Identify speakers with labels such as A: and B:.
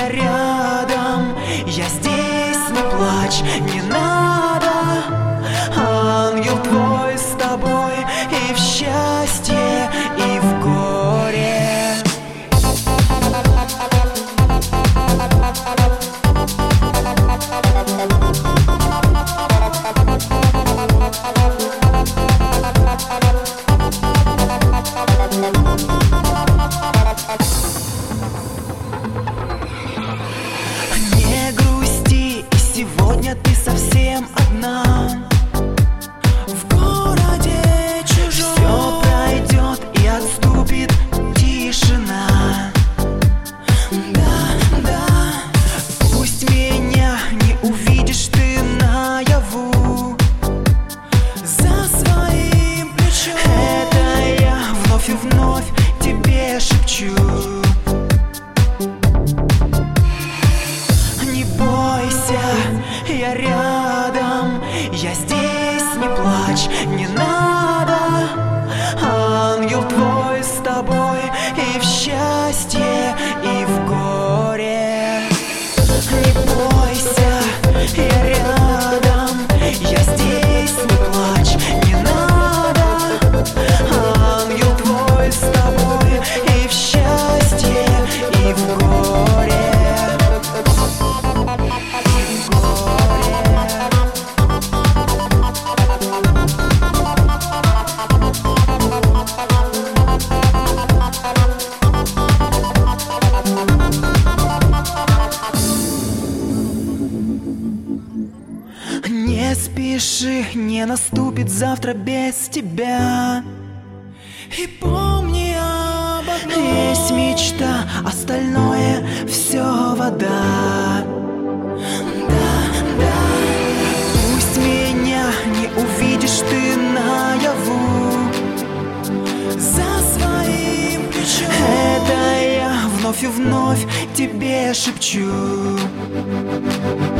A: я рядом, я здесь, не плачь, не надо. Ангел твой с тобой и в счастье, и в горе. Не грусти, и сегодня ты совсем одна. В городе чужом все пройдет и отступит тишина. Да, да, пусть меня не увидишь ты наяву. За своим плечом это я вновь и вновь тебе шепчу. Не бойся, я рядом, я здесь, не плачь, не надо. Ангел твой с тобой и в счастье, и в горе. Не бойся, я рядом, я здесь, не плачь, не надо. Ангел твой с тобой и в счастье, и в горе. Не спеши, не наступит завтра без тебя. И помни об одном: есть мечта, остальное все вода. Да, да, пусть меня не увидишь ты наяву. За своим плечом это я вновь и вновь тебе шепчу.